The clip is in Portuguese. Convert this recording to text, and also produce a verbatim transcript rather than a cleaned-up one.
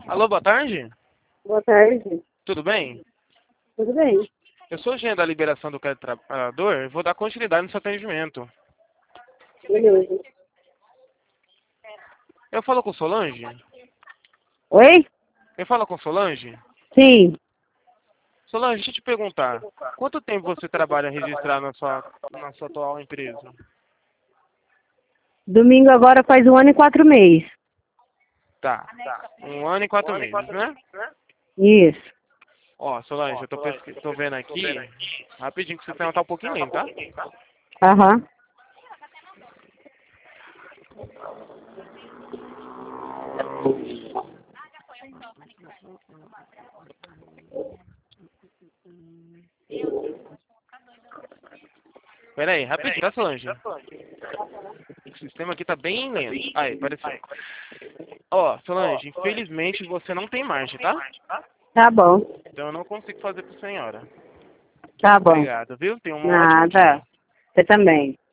Alô, boa tarde. Boa tarde. Tudo bem? Tudo bem? Eu sou o agente da liberação do crédito trabalhador e vou dar continuidade no seu atendimento. Beleza. Eu falo com Solange? Oi? Eu falo com Solange? Sim. Solange, deixa eu te perguntar. Quanto tempo você trabalha registrado na sua, na sua atual empresa? Domingo agora faz um ano e quatro meses. Tá. Um ano e quatro meses, né? Isso. Ó, Solange, eu tô, pesqui... tô vendo aqui, rapidinho que o sistema tá um pouquinho lento, tá? Aham. Pera aí, rapidinho, tá, Solange? O sistema aqui tá bem lento. Aí, apareceu. Ó, Solange, infelizmente você não tem margem, tá? Tá bom. Então eu não consigo fazer pra senhora. Tá bom. Obrigado, viu? Tenha um ótimo Nada. dia. Você também.